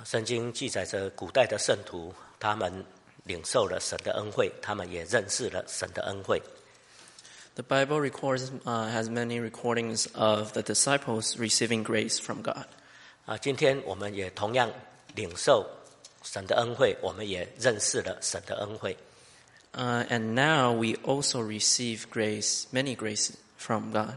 圣经记载着古代的圣徒，他们领受了神的恩惠，他们也认识了神的恩惠。 The Bible has many recordings of the disciples receiving grace from God. 今天我们也同样领受神的恩惠，我们也认识了神的恩惠。 And now we also receive grace, many graces from God.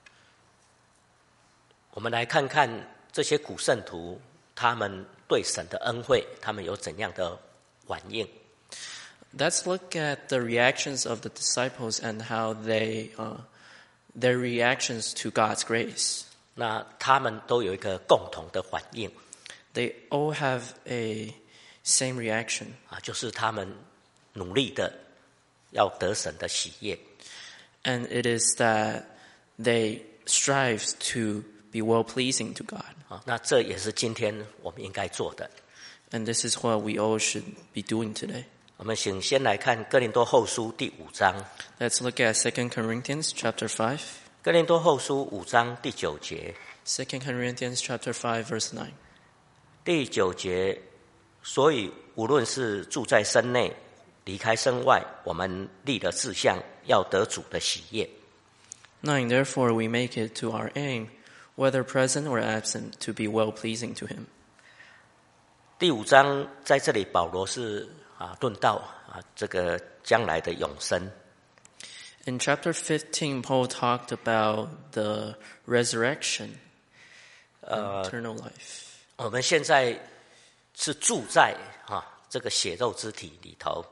我们来看看这些古圣徒，他们对神的恩惠，他们有怎样的反应。 Let's look at the reactions of the disciples and how their reactions to God's grace. 那他们都有一个共同的反应。 They all have a same reaction. 就是他们努力的要得神的喜悦。 And it is that they strive to be well-pleasing to God. 那这也是今天我们应该做的。 And this is what we all should be doing today. 我们请先来看哥林多后书第5章。 Let's look at 2 Corinthians chapter 5. 哥林多后书5章第9节。 2 Corinthians chapter 5 verse 9. 第9节，所以无论是住在身内，离开身外，我们立了志向，要得主的喜悦。 9. Therefore we make it to our aim, whether present or absent, to be well-pleasing to him. 第5章在这里保罗是论到这个将来的永生。 In chapter 15, Paul talked about the resurrection, eternal life. 我们现在是住在这个血肉之体里头。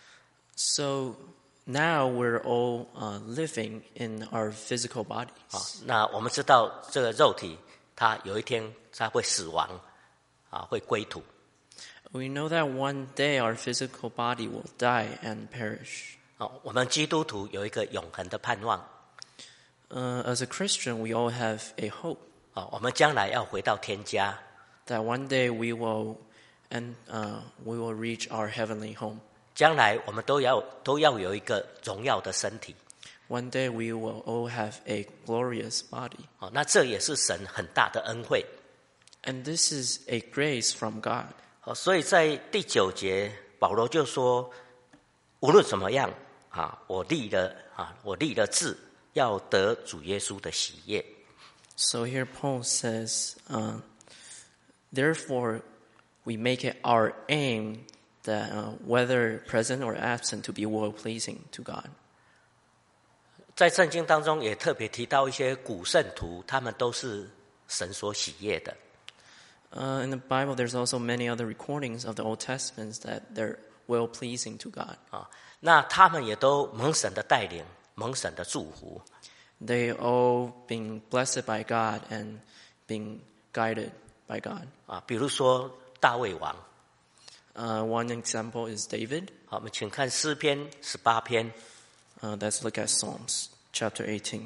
So now we're all living in our physical bodies. 那我们知道这个肉体，它有一天它会死亡，会归土。 We know that one day our physical body will die and perish. 我们基督徒有一个永恒的盼望。 As a Christian, we all have a hope. 我们将来要回到天家。 That one day we will reach our heavenly home. 将来我们都要有一个荣耀的身体。 One day we will all have a glorious body. 那这也是神很大的恩惠。 And this is a grace from God. 所以在第9节，保罗就说，无论怎么样，我立了志，要得主耶稣的喜悦。 So here Paul says, therefore we make it our aim that whether present or absent to be well-pleasing to God. 在圣经当中也特别提到一些古圣徒，他们都是神所喜悦的。 In the Bible, there's also many other recordings of the Old Testaments that they're well-pleasing to God. 那他们也都蒙神的带领，蒙神的祝福。 They all being blessed by God and being guided by God. 比如说大卫王。 One example is David. 好，我们请看诗篇18篇。 Let's look at Psalms chapter 18.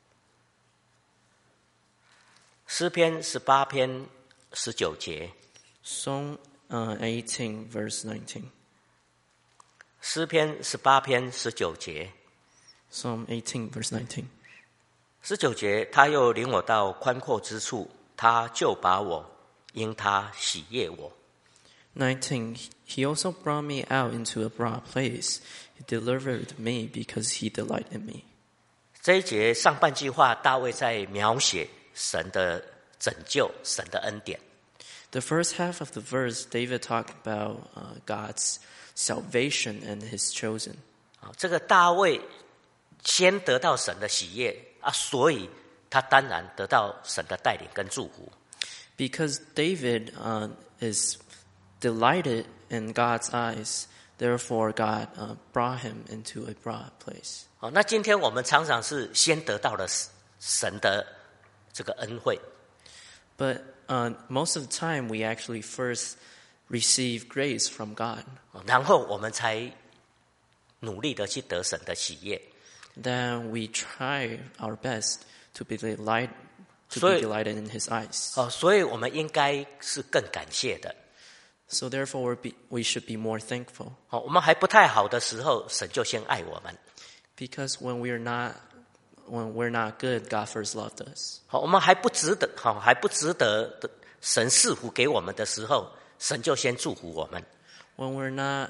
诗篇18篇19节。 Psalm 18 verse 19. 诗篇18篇19节。 Psalm 18 verse 19. 19节，他又领我到宽阔之处，他就把我因他喜悦我。 19. He also brought me out into a broad place. He delivered me because he delighted in me. 这一节上半句话，大卫在描写神的拯救，神的恩典。 The first half of the verse, David talked about God's salvation and his chosen. 这个大卫先得到神的喜悦所以他当然得到神的带领跟祝福。 Because David is delighted in God's eyes, therefore God brought him into a broad place. 那今天我们常常是先得到了神的这个恩惠。 But most of the time we actually first receive grace from God. 然后我们才努力的去得神的喜悦。 Then we try our best to be delighted in his eyes. 所以我们应该是更感谢的。 So therefore we should be more thankful. 我们还不太好的时候，神就先爱我们。 Because when we're not good, God first loved us. 我们还不值得的神赐福给我们的时候， 神就先祝福我们。 When we're not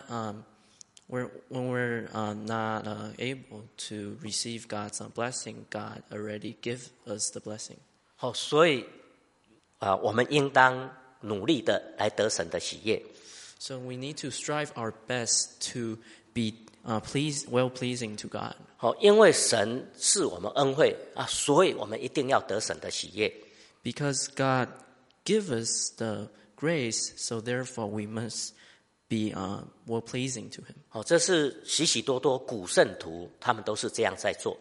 not able to receive God's blessing, God already give us the blessing. 所以我们应当努力的来得神的喜悦。 So we need to strive our best to be well-pleasing to God. 因为神是我们恩惠所以我们一定要得神的喜悦。 Because God give us the grace, so therefore we must be well-pleasing to Him. 这是许许多多古圣徒他们都是这样在做。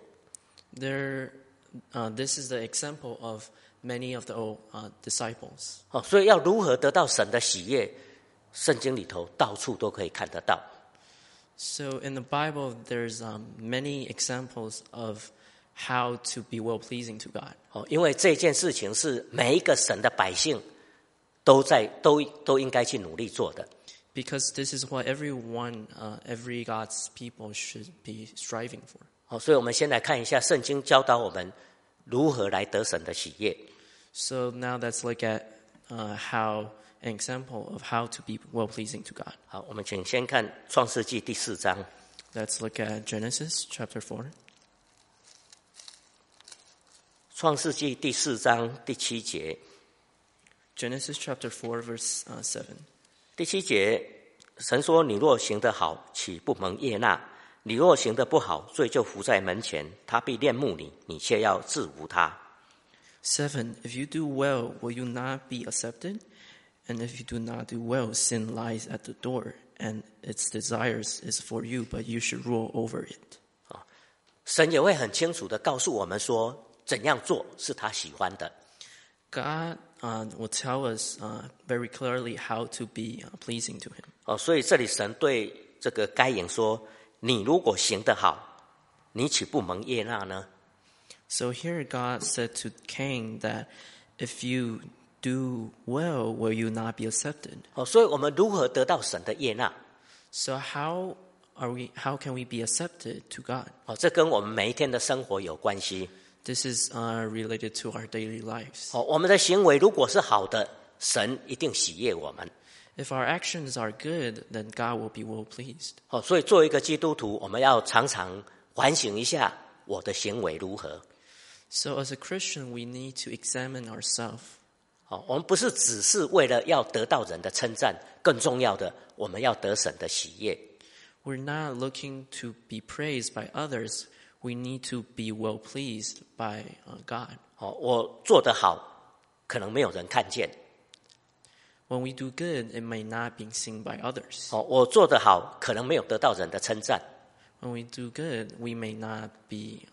This is the example of many of the old disciples. 所以要如何得到神的喜悦，圣经里头到处都可以看得到。 So in the Bible, there's many examples of how to be well-pleasing to God. 因为这件事情是每一个神的百姓都应该去努力做的。 Because this is what every God's people should be striving for. 所以我们先来看一下圣经教导我们如何来得神的喜悦。 So now let's look at an example of how to be well-pleasing to God. 好，我们请先看创世纪第4章。 Let's look at Genesis chapter 4. 创世纪第4章第7节。 Genesis chapter 4 verse 7. 第7节，神说：“你若行得好，岂不蒙悦纳？你若行得不好，罪就伏在门前，他必恋慕你，你却要制服他。” 7. If you do well, will you not be accepted? And if you do not do well, sin lies at the door, and its desires is for you, but you should rule over it. 神也会很清楚地告诉我们说，怎样做是他喜欢的。 God will tell us very clearly how to be pleasing to Him. 所以这里神对这个该隐说：“你如果行得好，你岂不蒙悦纳呢？” So here God said to Cain that if you do well, will you not be accepted? 所以我们如何得到神的悦纳？ So how can we be accepted to God? 这跟我们每一天的生活有关系。 This is related to our daily lives. 我们的行为如果是好的，神一定喜悦我们。 If our actions are good, then God will be well pleased. 所以作为一个基督徒，我们要常常反省一下我的行为如何。 So as a Christian, we need to examine ourselves. 我们不是只是为了要得到人的称赞，更重要的，我们要得神的喜悦。 We're not looking to be praised by others. We need to be well pleased by God. 我做得好，可能没有人看见。 When we do good, it may not be seen by others. 我做得好，可能没有得到人的称赞。 When we do good, we may not be,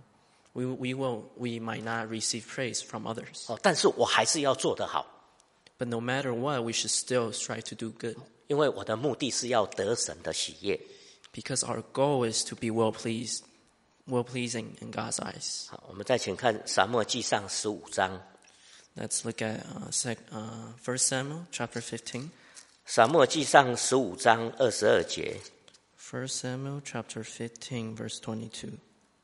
we might not receive praise from others. 但是我还是要做得好。 But no matter what, we should still strive to do good. 因为我的目的是要得神的喜悦。 Because our goal is to be well-pleasing in God's eyes. 好，我们再请看撒母耳记上15章。 Let's look at 1 Samuel chapter 15. 撒母耳记上15章22节。 1 Samuel chapter 15 verse 22.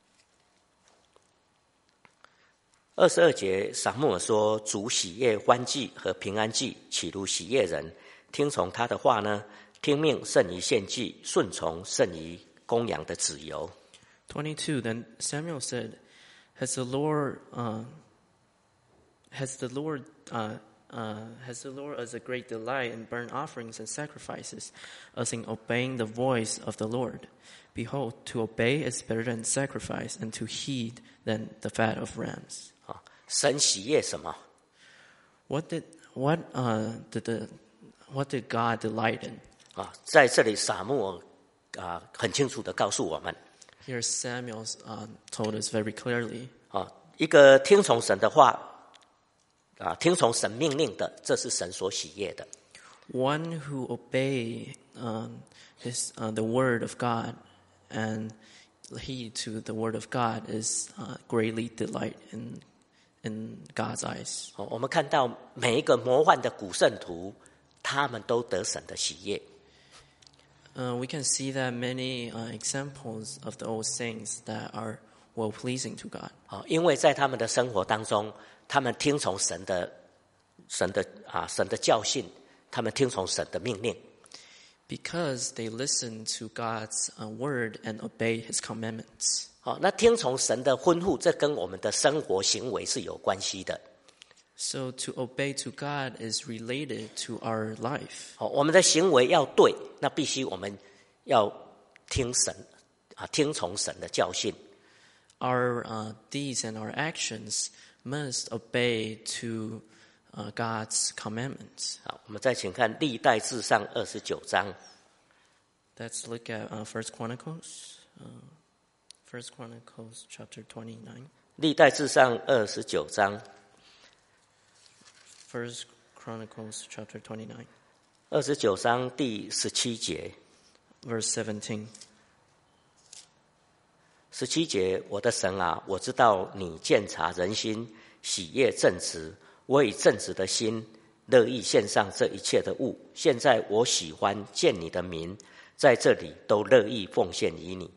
22节，撒母耳说：“主喜悦欢祭和平安祭，岂如喜悦人？听从他的话呢？听命胜于献祭，顺从胜于公羊的脂油。” 22. Then Samuel said, Has the Lord as a great delight in burnt offerings and sacrifices, as in obeying the voice of the Lord? Behold, to obey is better than sacrifice, and to heed than the fat of rams. 神喜悦什么？ What did God delight in? 在这里撒母耳很清楚地告诉我们。 Here Samuel told us very clearly. 一个听从神的话听从神命令的，这是神所喜悦的。 One who obey the word of God and heed to the word of God is greatly delight in God's eyes. 我们看到每一个模范的古圣徒，他们都得神的喜悦。 We can see that many examples of the old saints that are well-pleasing to God. 因为在他们的生活当中，他们听从神的教训， 他们听从神的命令。 Because they listen to God's word and obey His commandments. 好，那听从神的吩咐，这跟我们的生活行为是有关系的。 So to obey to God is related to our life. 好，我们的行为要对，那必须我们要听从神的教训。 Our deeds and our actions must obey to God's commandments. 好，我们再请看历代志上29章。 Let's look at First Chronicles. First Chronicles chapter 29. 历代志上29章。 First Chronicles chapter 29. 29章第17节。 Verse 17. 17节，我的神啊，我知道你鉴察人心，喜悦正直，我以正直的心乐意献上这一切的物。现在我喜欢见你的民在这里都乐意奉献于你。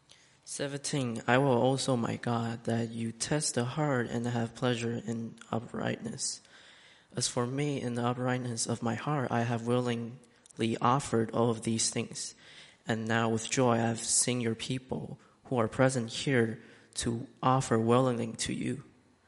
17. I will also, my God, that you test the heart and have pleasure in uprightness. As for me, in the uprightness of my heart, I have willingly offered all of these things. And now with joy I have seen your people who are present here to offer willingly to you.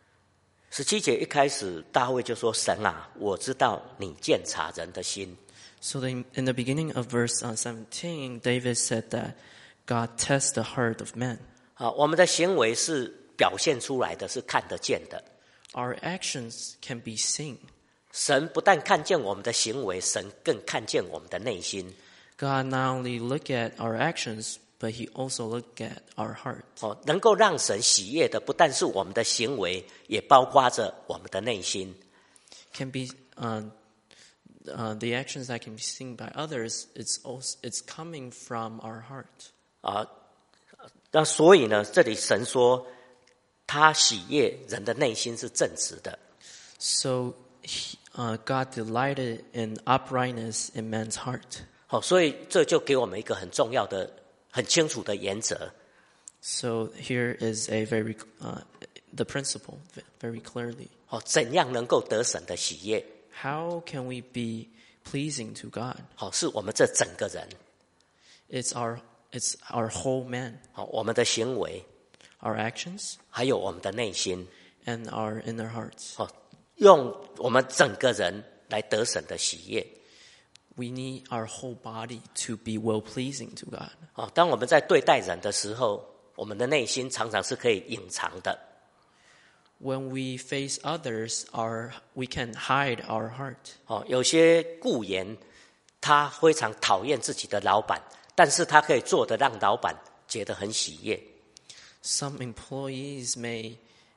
17节一开始，大卫就说：“神啊，我知道你鉴察人的心。” So in the beginning of verse 17, David said that God tests the heart of man. 好，我们的行为是表现出来的，是看得见的。 Our actions can be seen. 神不但看见我们的行为，神更看见我们的内心。 God not only look at our actions, but He also look at our heart. 能够让神喜悦的，不但是我们的行为，也包括着我们的内心。 Can be the actions that can be seen by others. It's coming from our heart. 那所以呢，这里神说，他喜悦人的内心是正直的。 So God delighted in uprightness in man's heart. 好，所以这就给我们一个很重要的、很清楚的原则。 So here is a the principle very clearly. 好，怎样能够得神的喜悦？ How can we be pleasing to God? 好，是我们这整个人。 It's our whole man. 好，我们的行为， Our actions, 还有我们的内心。 and our inner hearts. 好，用我们整个人来得神的喜悦。 We need our whole body to be well-pleasing to God. 好，当我们在对待人的时候，我们的内心常常是可以隐藏的。 When we face others, we can hide our heart. 好，有些雇员他非常讨厌自己的老板，但是他可以做得让老板觉得很喜悦。 Some employees may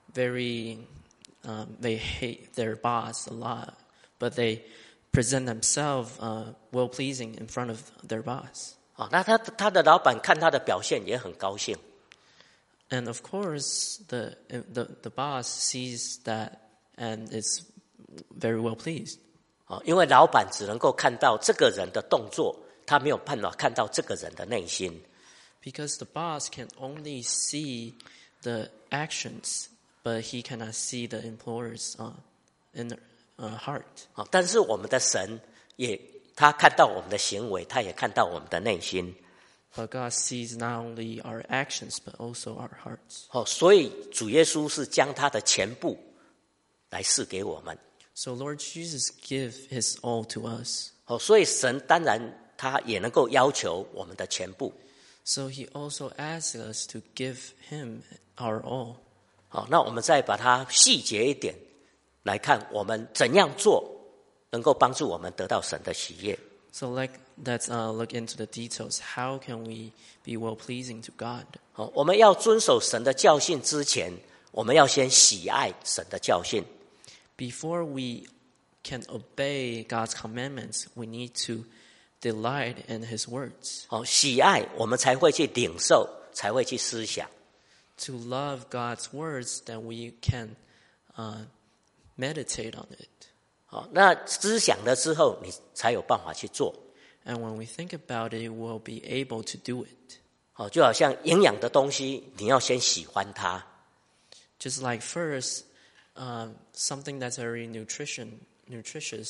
they hate their boss a lot, but they present themselves well-pleasing in front of their boss. 好，那他的老板看他的表现也很高兴。 And of course, the boss sees that and is very well-pleased. 好，因为老板只能够看到这个人的动作，他没有办法看到这个人的内心。 Because the boss can only see the actions, but he cannot see the employer's inner heart. 好，但是我们的神他看到我们的行为，他也看到我们的内心。 But God sees not only our actions, but also our hearts. 好，所以主耶稣是将他的全部来赐给我们。 So Lord Jesus give His all to us. 好，所以神当然他也能够要求我们的全部。 So He also asks us to give Him our all. 好，那我们再把它细节一点来看，我们怎样做能够帮助我们得到神的喜悦。 So let's look into the details. How can we be well-pleasing to God? 好，我们要遵守神的教训之前，我们要先喜爱神的教训。 Before we can obey God's commandments, we need to delight in His words. 好，喜爱我们才会去领受，才会去思想。 To love God's words, then we can meditate on it. 好，那思想了之后，你才有办法去做。 And when we think about it, we'll be able to do it. 好，就好像营养的东西，你要先喜欢它。 Just like first, something that's very nutritious,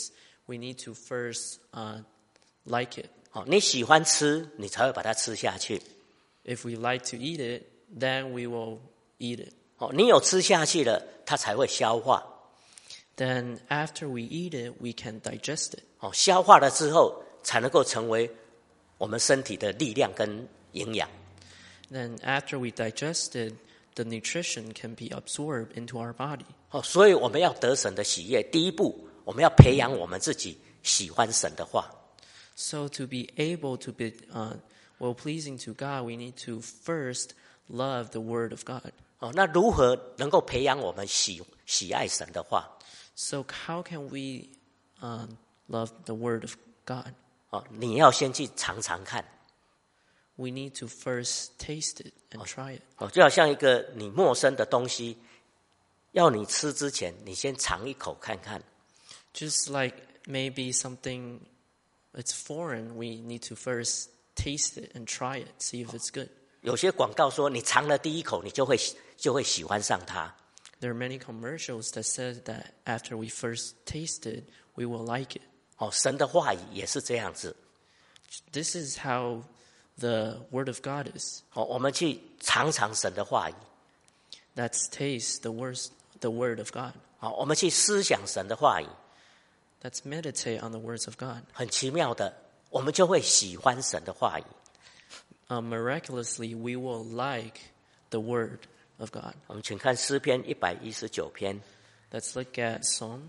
we need to first like it. 你喜欢吃，你才会把它吃下去。 If we like to eat it, then we will eat it. 你有吃下去了，它才会消化。 Then after we eat it, we can digest it. 消化了之后，才能够成为我们身体的力量跟营养。 Then after we digest it, the nutrition can be absorbed into our body. 所以我们要得神的喜悦，第一步，我们要培养我们自己喜欢神的话。 So to be able to be well-pleasing to God, we need to first love the Word of God. 那如何能够培养我们喜爱神的话？ So how can we love the Word of God? 你要先去尝尝看。 We need to first taste it and try it. 就好像一个你陌生的东西，要你吃之前，你先尝一口看看。 Just like maybe something it's foreign, we need to first taste it and try it, see if it's good. 有些广告说，你尝了第一口，你就会喜欢上它。 There are many commercials that says that after we first taste it, we will like it. 神的话语也是这样子。 This is how the Word of God is. 我们去尝尝神的话语。 Let's taste the Word of God. 我们去思想神的话语。 Let's meditate on the words of God. 很奇妙的，我们就会喜欢神的话语。 Miraculously, we will like the Word of God. 我们请看诗篇119篇。 Let's look at Psalm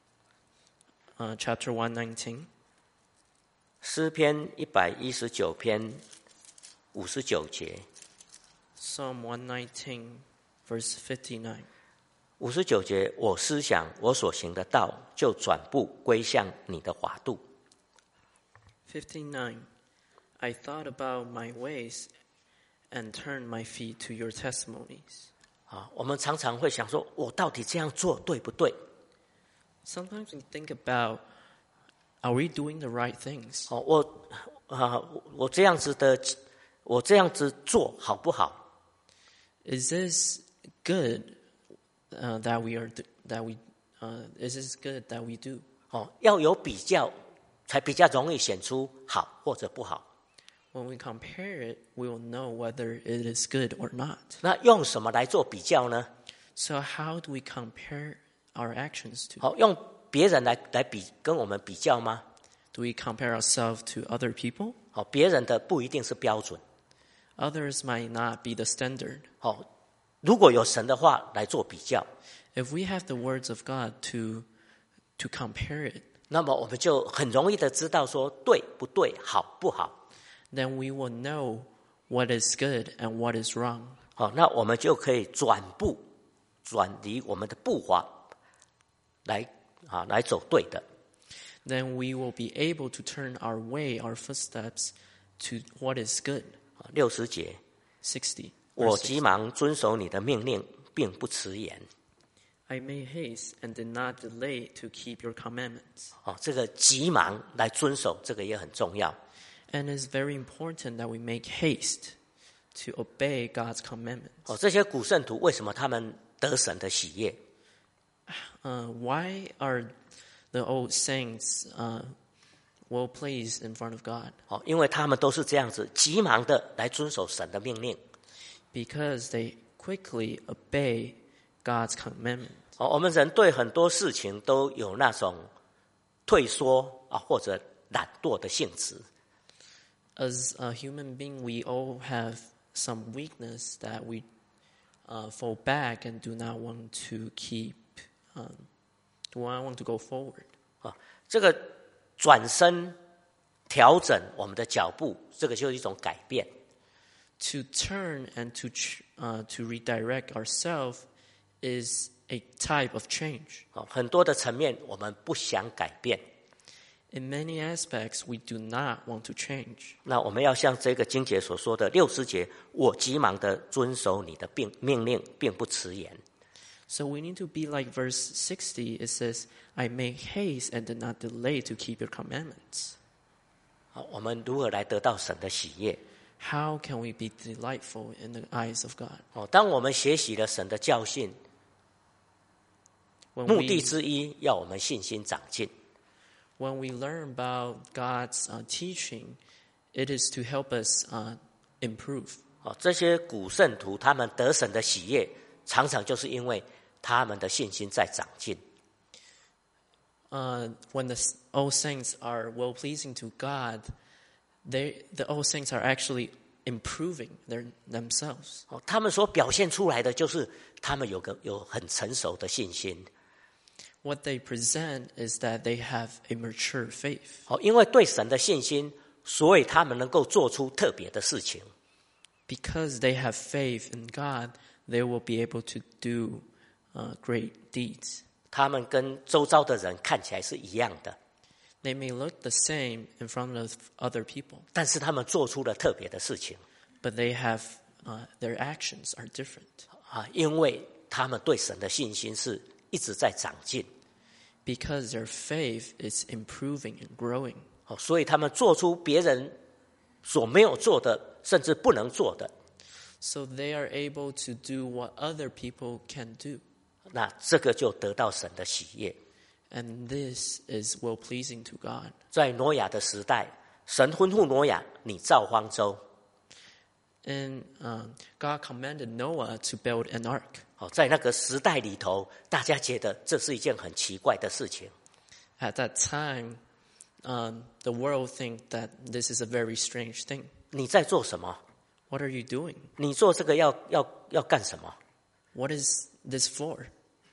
chapter 119. 诗篇119篇59节。 Psalm 119, verse 59. 59节，我思想我所行的道，就转步归向你的法度。 59. I thought about my ways and turned my feet to your testimonies. 我们常常会想说，我到底这样做对不对？ Sometimes we think about, are we doing the right things? 我这样子做好不好？ Is this good that we are is this good that we do? 要有比较，才比较容易显出好或者不好。 When we compare it, we will know whether it is good or not. 那用什么来做比较呢？ So how do we compare our actions to? 用别人来跟我们比较吗？ Do we compare ourselves to other people? 别人的不一定是标准。 Others might not be the standard. 如果有神的话来做比较， If we have the words of God to compare it, 那么我们就很容易的知道说对不对，好不好。 then we will know what is good and what is wrong. 那我们就可以转离我们的步伐来走对的。 Then we will be able to turn our way, our footsteps to what is good. 60节， 60. 我 verse 急 60. 忙遵守你的命令，并不迟延。 I made haste and did not delay to keep your commandments. 这个急忙来遵守，这个也很重要。 And it's very important that we make haste to obey God's commandments. 这些古圣徒为什么他们得神的喜悦？ Why are the old saints well pleased in front of God? 因为他们都是这样子急忙的来遵守神的命令。 Because they quickly obey God's commandments. 我们人对很多事情都有那种退缩或者懒惰的性质。 As a human being, we all have some weakness that we fall back and do not want to go forward. 这个转身调整我们的脚步，这个就是一种改变。 To turn and to redirect ourselves is a type of change. 很多的层面我们不想改变。 In many aspects, we do not want to change. 那我们要像这个经节所说的60节，我急忙的遵守你的命令，并不迟延。 So we need to be like verse 60. It says, I make haste and did not delay to keep your commandments. 我们如何来得到神的喜悦？ How can we be delightful in the eyes of God? 当我们学习了神的教训， When 目的之一要我们信心长进。 when we learn about God's teaching, it is to help us improve. 这些古圣徒他们得神的喜悦，常常就是因为他们的信心在长进。 When the old saints are well pleasing to God, the old saints are actually improving themselves. 他们所表现出来的就是他们有很成熟的信心。 What they present is that they have a mature faith. 因为对神的信心，所以他们能够做出特别的事情。 Because they have faith in God, they will be able to do great deeds. 他们跟周遭的人看起来是一样的， They may look the same in front of other people, 但是他们做出了特别的事情 but they have their actions are different. 因为他们对神的信心是一直在长进， Because their faith is improving and growing. 所以他们做出别人所没有做的，甚至不能做的。 So they are able to do what other people can do. 那这个就得到神的喜悦。 And this is well pleasing to God. 在挪亚的时代，神吩咐挪亚，你造方舟。 And God commanded Noah to build an ark. 在那个时代里头，大家觉得这是一件很奇怪的事情。 At that time, the world think that this is a very strange thing. 你在做什么？ What are you doing? 你做这个要干什么？ What is this for?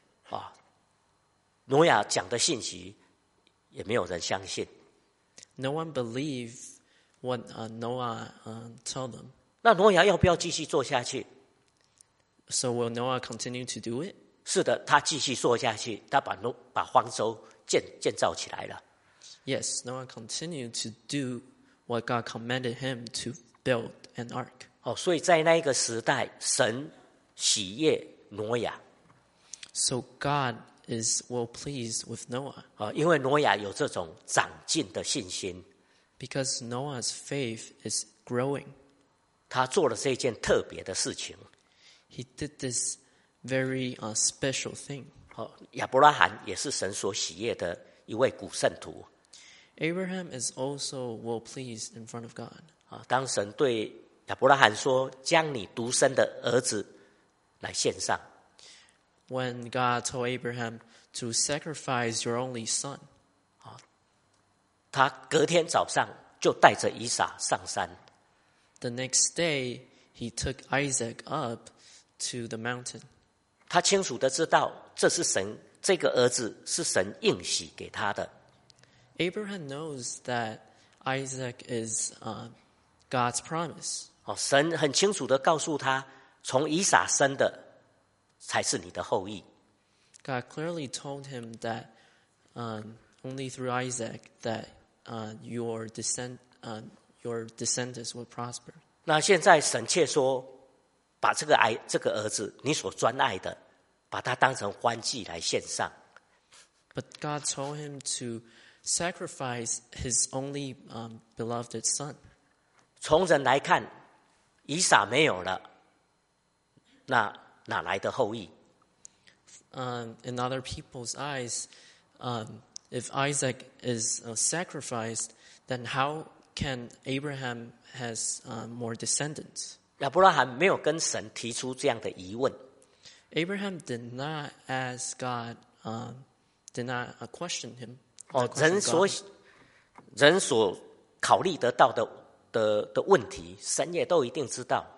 挪亚讲的信息也没有人相信。 No one believed what Noah told them. 那挪亚要不要继续做下去？ So will Noah continue to do it? 是的，他继续做下去，他把方舟建造起来了。 Yes, Noah continued to do what God commanded him to build an ark. 所以在那一个时代，神喜悦挪亚。 So God is well pleased with Noah 因为挪亚有这种长进的信心， because Noah's faith is growing. 他做了这件特别的事情。 He did this very special thing. 亚伯拉罕也是神所喜悦的一位古圣徒。 Abraham is also well pleased in front of God. 当神对亚伯拉罕说：“将你独生的儿子来献上。” When God told Abraham to sacrifice your only son, 他隔天早上就带着以撒上山。 the next day he took Isaac up to the mountain. 他清楚的知道，这个儿子是神应许给他的。 Abraham knows that Isaac is God's promise. 神很清楚的告诉他，从以撒生的才是你的后裔。 God clearly told him that only through Isaac that your descendants will prosper. 那现在神却说，把这个儿子，你所专爱的，把他当成欢祭来献上。 But God told him to sacrifice his only beloved son. 从人来看，以撒没有了，那哪来的后裔？ In other people's eyes, if Isaac is sacrificed, then how can Abraham has more descendants? 亚伯拉罕没有跟神提出这样的疑问。 Abraham did not ask God, did not question him. 人所考虑得到的问题，神也都一定知道。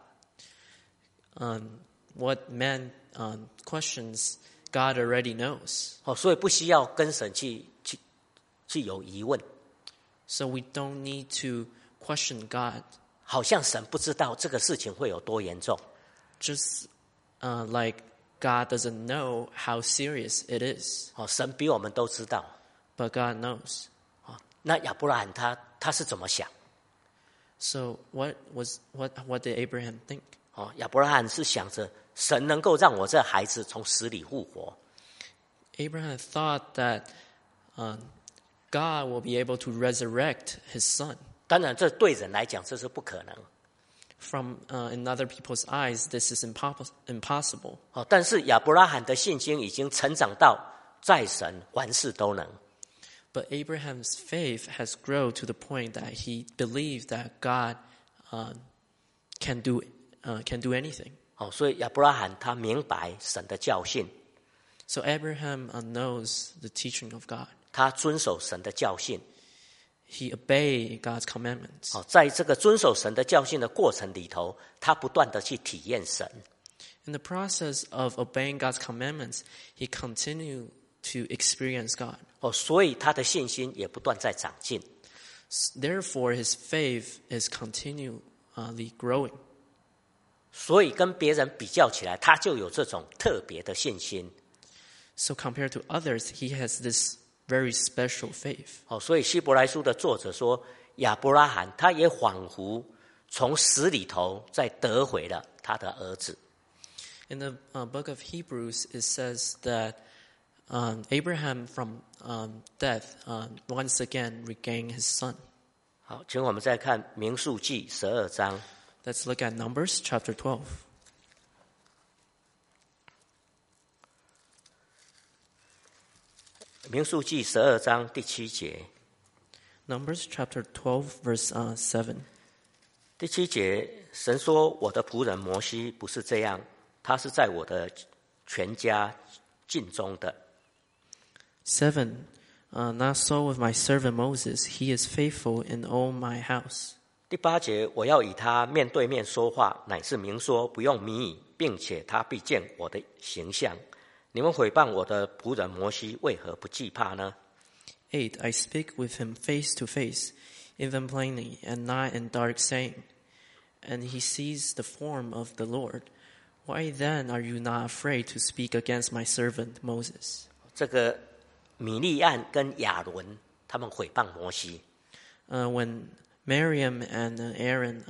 What man questions, God already knows. 所以不需要跟神去有疑问。 So we don't need to question God. 好像神不知道这个事情会有多严重。 Just like God doesn't know how serious it is. 神比我们都知道。 But God knows. 那亚伯拉罕他是怎么想？ So what did Abraham think? 亚伯拉罕是想着神能够让我这孩子从死里复活。 Abraham thought that God will be able to resurrect his son. 当然，这对人来讲这是不可能。 From in other people's eyes, this is impossible. 但是亚伯拉罕的信心已经成长到在神凡事都能。 But Abraham's faith has grown to the point that he believed that God can do anything. 所以亚伯拉罕他明白神的教训， So Abraham knows the teaching of God. 他遵守神的教训。 He obeyed God's commandments. 在这个遵守神的教训的过程里头，他不断的去体验神。 In the process of obeying God's commandments, he continued to experience God. 所以他的信心也不断在长进。 Therefore, his faith is continually growing. 所以跟别人比较起来，他就有这种特别的信心。 So compared to others, he has this very special faith. 所以希伯来书的作者说，亚伯拉罕他也仿佛从死里头再得回了他的儿子。 In the book of Hebrews, it says that Abraham from death once again regained his son. 好，请我们再看民数记12章。 Let's look at Numbers chapter 12. 民数记12章第7节。 Numbers chapter 12, verse 7. 第7节，神说：“我的仆人摩西不是这样，他是在我的全家尽忠的。” 7. Not so with my servant Moses. He is faithful in all my house. 第8节，我要与他面对面说话，乃是明说，不用谜语，并且他必见我的形象。你们毁谤我的仆人摩西，为何不惧怕呢？ 8. I speak with him face to face, even plainly, and not in dark saying. And he sees the form of the Lord. Why then are you not afraid to speak against my servant Moses? 这个米利暗跟亚伦他们毁谤摩西， When Miriam and Aaron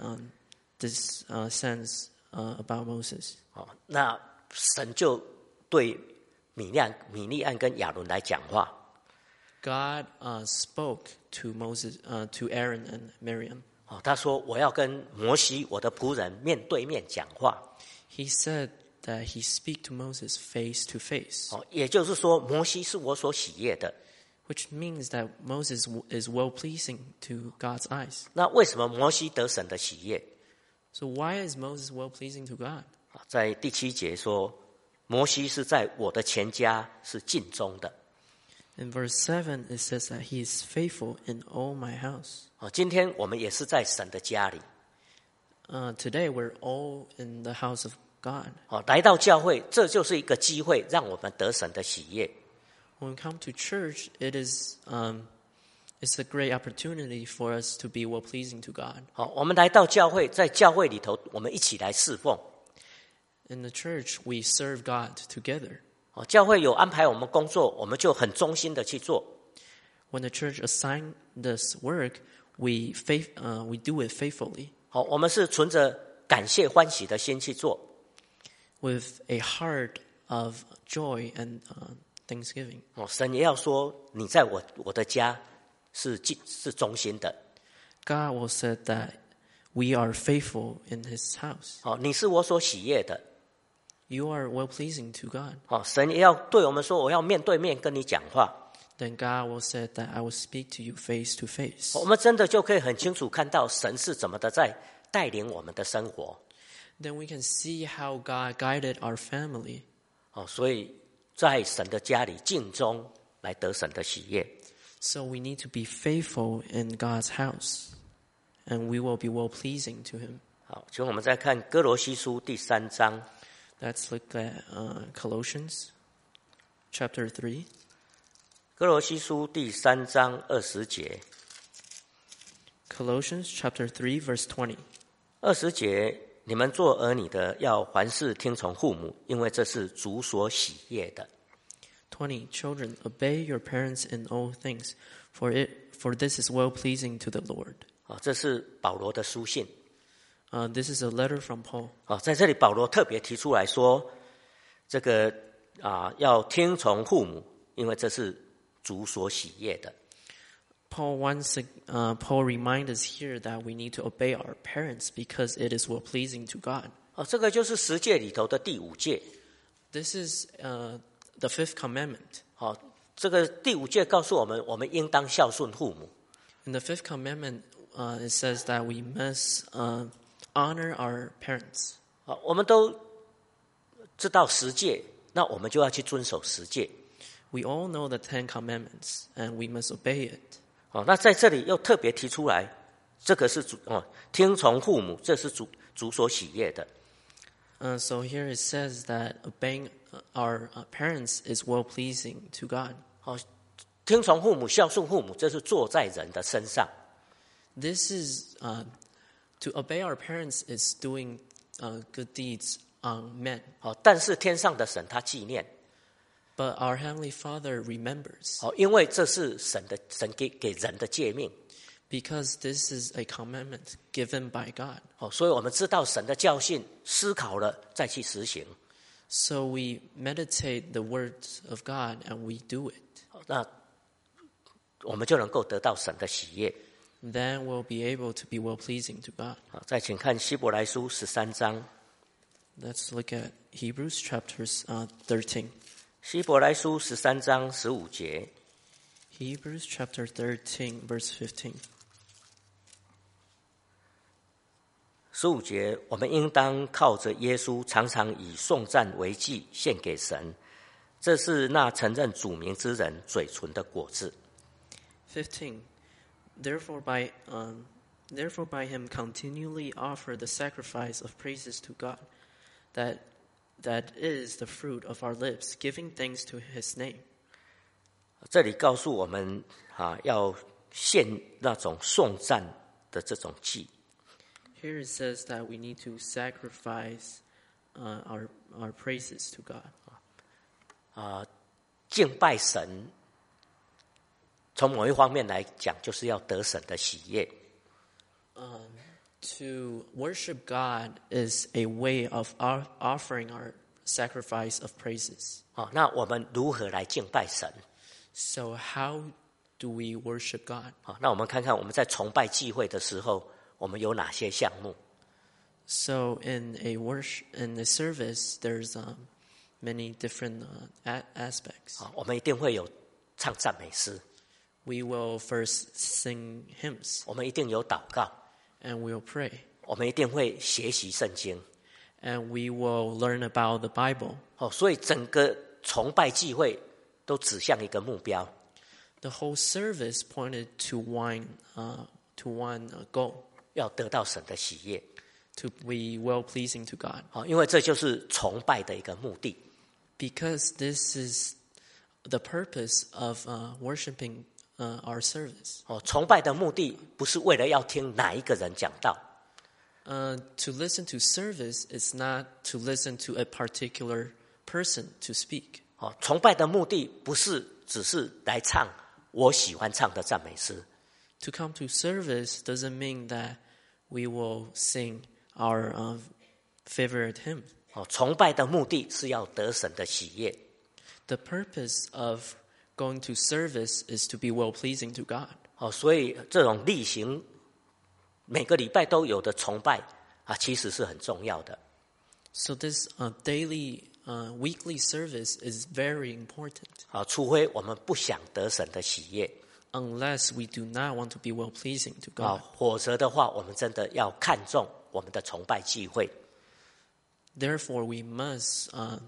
sends about Moses, 那神就对米利暗跟亚伦来讲话。 God spoke to Moses, to Aaron and Miriam. 他说：“我要跟摩西我的仆人面对面讲话。” He said that he speak to Moses face to face, 也就是说，摩西是我所喜悦的。 which means that Moses is well-pleasing to God's eyes. 那为什么摩西得神的喜悦？ So why is Moses well-pleasing to God? 在第7节说，摩西是在我的全家是尽忠的。 In verse 7, it says that he is faithful in all my house. 今天我们也是在神的家里。 Today, we're all in the house of God. 来到教会，这就是一个机会，让我们得神的喜悦。 When we come to church, it's a great opportunity for us to be well-pleasing to God. 我们来到教会，在教会里头，我们一起来侍奉。 In the church, we serve God together. 教会有安排我们工作，我们就很忠心的去做。 When the church assigned this work, we do it faithfully 我们是存着感谢欢喜的心去做。 with a heart of joy and thanksgiving. 神也要说，你在我的家是忠心的。 God will say that we are faithful in His house. 你是我所喜悦的。 You are well-pleasing to God. 神也要对我们说，我要面对面跟你讲话。 Then God will say that I will speak to you face to face. 我们真的就可以很清楚看到神是怎么的在带领我们的生活。 Then we can see how God guided our family. 所以在神的家里尽忠，来得神的喜悦。 So we need to be faithful in God's house, and we will be well-pleasing to Him. 好，请我们再看哥罗西书第3章。 Let's look at Colossians chapter 3. 哥罗西书第3章20节。 Colossians chapter 3, verse 20. 20节，你们做儿女的要凡事听从父母，因为这是主所喜悦的。 20. Children, obey your parents in all things, for this is well-pleasing to the Lord. 这是保罗的书信。 This is a letter from Paul. 在这里保罗特别提出来说，这个要听从父母，因为这是主所喜悦的。 Paul reminds us here that we need to obey our parents because it is well-pleasing to God. 这个就是10诫里头的第5诫。 This is the fifth commandment. 这个第5诫告诉我们，我们应当孝顺父母。 In the fifth commandment, it says that we must honor our parents. 我们都知道10诫，那我们就要去遵守10诫。 We all know the 10 commandments, and we must obey it. 那在这里又特别提出来，这个是听从父母，这是主所喜悦的。 So here it says that obeying our parents is well-pleasing to God. 听从父母、孝顺父母，这是做在人的身上。 This is to obey our parents is doing good deeds on men. 但是天上的神他纪念。 But our Heavenly Father remembers. 因为这是神给人的诫命。 Because this is a commandment given by God. 所以我们知道神的教训，思考了再去实行。 So we meditate the words of God and we do it. 那我们就能够得到神的喜悦。 Then we'll be able to be well-pleasing to God. 再请看希伯来书13章。 Let's look at Hebrews chapters 13. 希伯来书13章15节。 Hebrews chapter 13, verse 15. 15节，我们应当靠着耶稣，常常以颂赞为祭献给神，这是那承认主名之人嘴唇的果子。 15. Therefore by him continually offer the sacrifice of praises to God, that is the fruit of our lips, giving thanks to his name. 这里告诉我们要献那种颂赞的这种祭。 Here it says that we need to sacrifice our praises to God. 敬拜神，从某一方面来讲，就是要得神的喜悦。 To worship God is a way of offering our sacrifice of praises. 那我们如何来敬拜神？ So how do we worship God? 那我们看看我们在崇拜祭会的时候，我们有哪些项目？ So in a service, there's many different aspects. 我们一定会有唱赞美诗。 We will first sing hymns. 我们一定有祷告。 And we'll pray. 我们一定会学习圣经。 And we will learn about the Bible. 所以整个崇拜祭会都指向一个目标。 The whole service pointed to one goal. 要得到神的喜悦。 To be well-pleasing to God. 因为这就是崇拜的一个目的。 Because this is the purpose of worshiping our service. 崇拜的目的不是为了要听哪一个人讲道。 To listen to service is not to listen to a particular person to speak. 崇拜的目的不是只是来唱我喜欢唱的赞美诗。 To come to service doesn't mean that we will sing our favorite hymn. 崇拜的目的是要得神的喜悦。 The purpose of going to service is to be well-pleasing to God. 所以这种例行每个礼拜都有的崇拜其实是很重要的。 So this daily, weekly service is very important. 除非我们不想得神的喜悦。 Unless we do not want to be well-pleasing to God. 否则的话，我们真的要看重我们的崇拜聚会。 Therefore, we must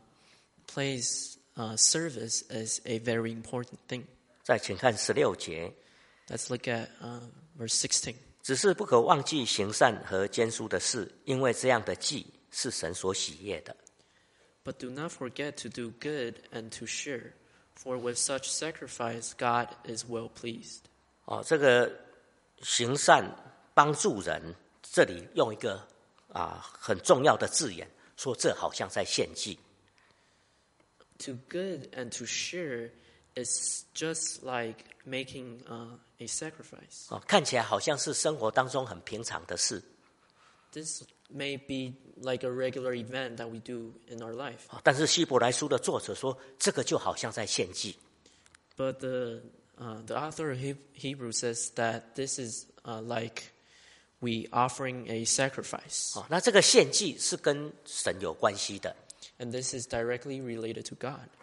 place service as a very important thing. 再请看16节。 Let's look at verse 16. 只是不可忘记行善和捐书的事，因为这样的祭是神所喜悦的。 But do not forget to do good and to share, for with such sacrifice God is well pleased. 这个行善帮助人，这里用一个很重要的字眼，说这好像在献祭。 To good and to share is just like making a sacrifice. 看起来好像是生活当中很平常的事。 This may be like a regular event that we do in our life. 但是希伯来书的作者说，这个就好像在献祭。 But the author of Hebrews says that this is like we offering a sacrifice. 那这个献祭是跟神有关系的。 And this is directly related to God.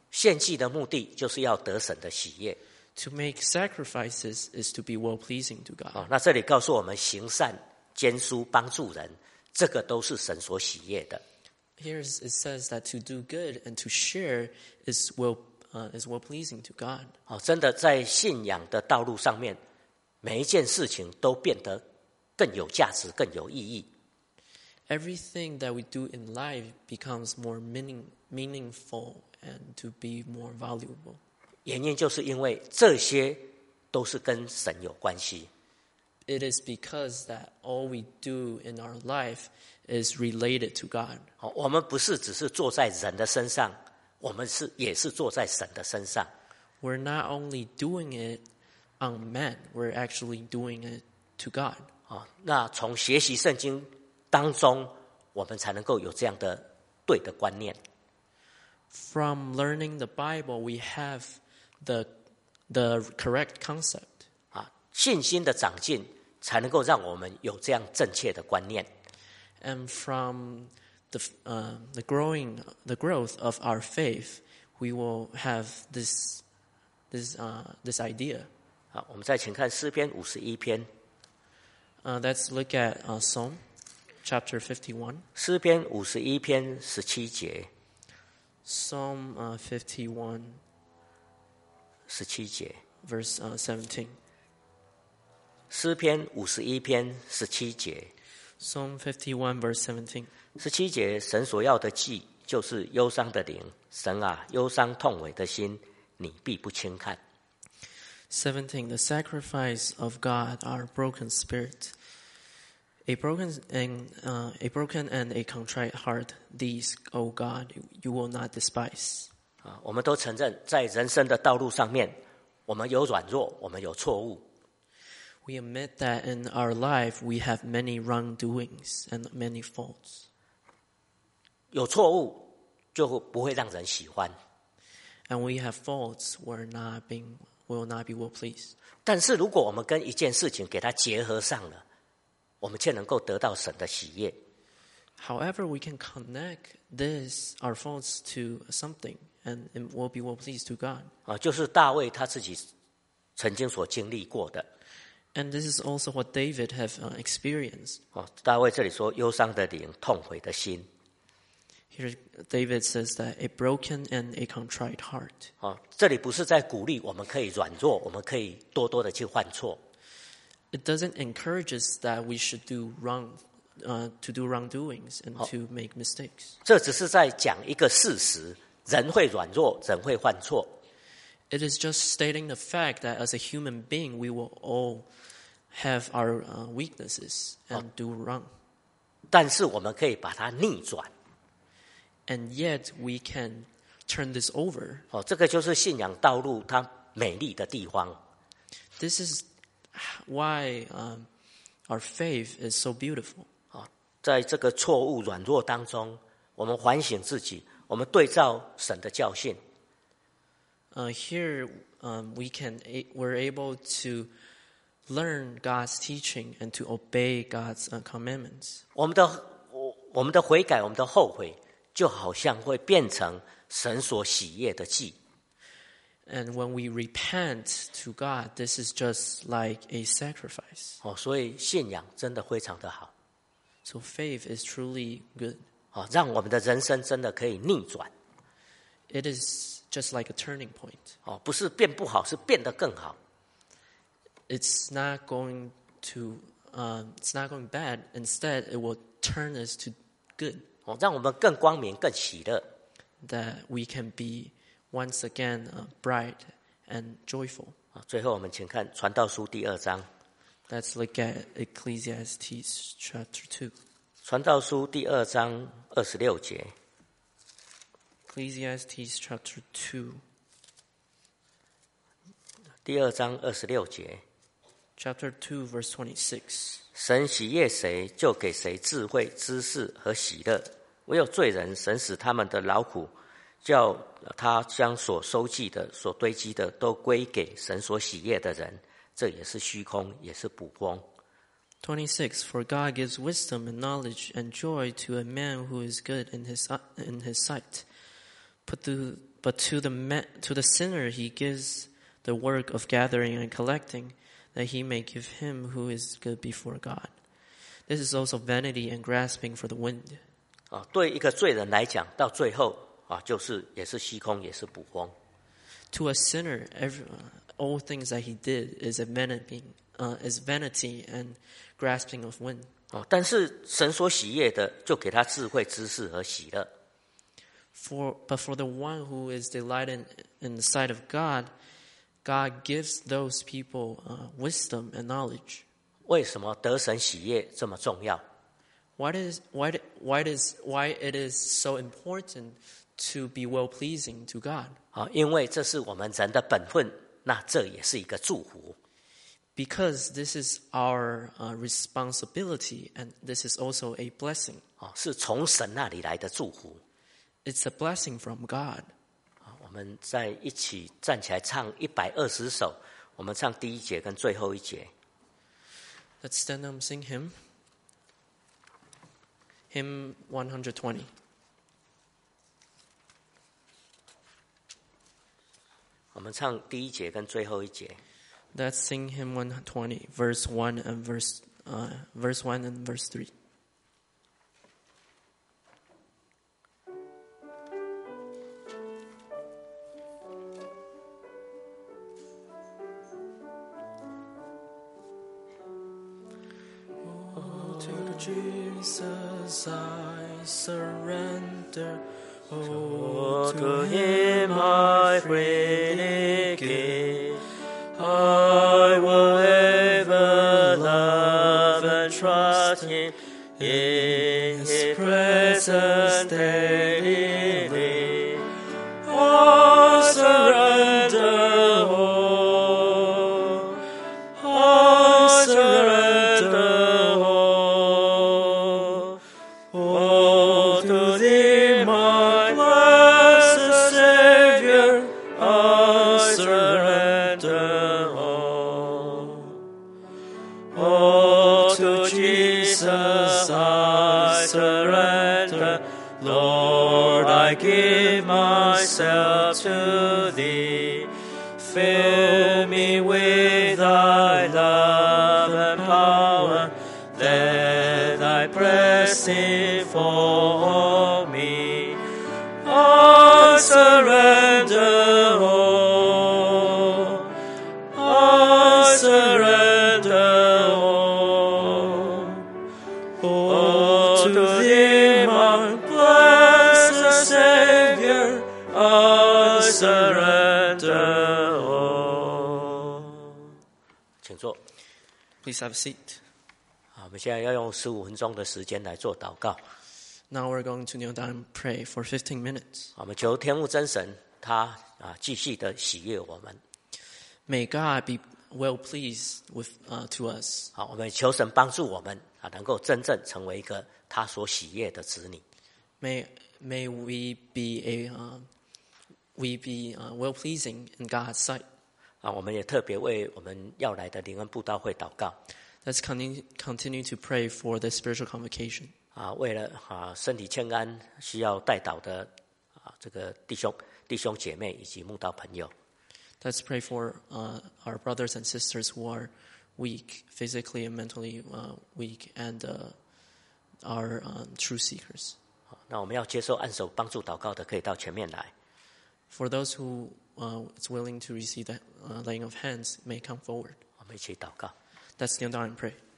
献祭的目的就是要得神的喜悦。 To make sacrifices is to be well-pleasing to God. 那这里告诉我们，行善、捐书、帮助人，这个都是神所喜悦的。 Here it says that to do good and to share is well-pleasing to God. 真的在信仰的道路上面，每一件事情都变得更有价值、更有意义。 Everything that we do in life becomes more meaningful and to be more valuable. 原因就是因为这些都是跟神有关系。 It is because that all we do in our life is related to God. 我们不是只是坐在人的身上，我们也是坐在神的身上。 We're not only doing it on man, we're actually doing it to God. 那从学习圣经当中，我们才能够有这样的对的观念。 From learning the Bible, we have the correct concept. 信心的长进才能够让我们有这样正确的观念。 And from the growth of our faith, we will have this idea. 我们再请看诗篇51篇。 Let's look at Psalm chapter 51. 诗篇51篇17节。 Psalm 51, 17节。 verse 17. 诗篇51篇17节。 Psalm 51, verse 17. 17节，神所要的祭就是忧伤的灵。神啊，忧伤痛悔的心，你必不轻看。 17. The sacrifice of God, our broken spirit, a broken and a contrite heart. These, O God, you will not despise. 我们都承认，在人生的道路上面，我们有软弱，我们有错误。 We admit that in our life we have many wrongdoings and many faults. 有错误就不会让人喜欢。 And we have faults will not be well pleased. 但是如果我们跟一件事情给它结合上了，我们却能够得到神的喜悦。 However, we can connect our faults to something, and it will be well pleased to God. 就是大卫他自己曾经所经历过的。 And this is also what David have experienced. 大卫这里说忧伤的灵，痛悔的心。 Here David says that a broken and a contrite heart. 这里不是在鼓励我们可以软弱，我们可以多多的去犯错。 It doesn't encourage us that we should do wrongdoings and to make mistakes. 这只是在讲一个事实，人会软弱，人会犯错。 It is just stating the fact that as a human being, we will all have our weaknesses and do wrong. 但是我们可以把它逆转。 And yet we can turn this over. 这个就是信仰道路它美丽的地方。 This is why our faith is so beautiful. 在这个错误软弱当中，我们反省自己，我们对照神的教训。 Here we're able to learn God's teaching and to obey God's commandments. 我们的悔改，我们的后悔，就好像会变成神所喜悦的祭。 And when we repent to God, this is just like a sacrifice. 所以信仰真的非常的好。 So faith is truly good. 让我们的人生真的可以逆转。 It is just like a turning point. 不是变不好，是变得更好。 It's not going bad. Instead, it will turn us to good. 让我们更光明、更喜乐。 That we can be once again bright and joyful. 最後我們請看傳道書第2章。 Let's look at Ecclesiastes chapter 2. 傳道書第2章26節。 Ecclesiastes chapter 2. 第2章26節。 Chapter 2, verse 26. 神喜悦誰，就給誰智慧、知識和喜樂。唯有罪人，神使他們的勞苦，叫他將所收集的、所堆積的，都歸給神所喜悦的人。這也是虛空，也是捕風。 26. For God gives wisdom and knowledge and joy to a man who is good in his sight. But but to the sinner he gives the work of gathering and collecting, that he may give him who is good before God. This is also vanity and grasping for the wind. 对一个罪人来讲，到最后也是虚空，也是捕风。 To a sinner, all things that he did is vanity and grasping of wind. 但是神所喜悦的，就给他智慧、知识和喜乐。 But for the one who is delighted in the sight of God, God gives those people wisdom and knowledge. 为什么得神喜悦这么重要？ Why it is so important to be well-pleasing to God? 因为这是我们人的本分，那这也是一个祝福。 Because this is our responsibility, and this is also a blessing. 是从神那里来的祝福。 It's a blessing from God. 我们再一起站起来唱120首，我们唱第一节跟最后一节。 Let's stand up and sing hymn 120. 我们唱第一节跟最后一节。 Let's sing hymn 120, verse 1 and verse 3. To Jesus I surrender. Oh, to him I freely give. I will ever love and trust him in his presence daily live. I surrender all. I surrender all. Oh, to thee, my blessed Savior, I surrender all. Oh, to Jesus I surrender. Lord, I give myself to thee. Fill me with thy love and power. Let thy blessing for me. I surrender all. I surrender all. Oh, to thee, my blessed Savior, I surrender all. 请坐。 Please have a seat. 我们现在要用15分钟的时间来做祷告。 Now we're going to kneel down and pray for 15 minutes. 我们求天父真神，他继续的喜悦我们。 May God be well pleased to us. 我们求神帮助我们能够真正成为一个他所喜悦的子女。 May we be well pleasing in God's sight. 我们也特别为我们要来的灵恩布道会祷告。 Let's continue to pray for the spiritual convocation. 为了身体健安需要代祷的这个弟兄姐妹以及慕道朋友。 Let's pray for our brothers and sisters who are weak, physically and mentally weak, and our truth seekers. 那我们要接受按手帮助祷告的，可以到前面来。 For those who is willing to receive the laying of hands, may come forward. 我们一起祷告。 Let's kneel down and pray.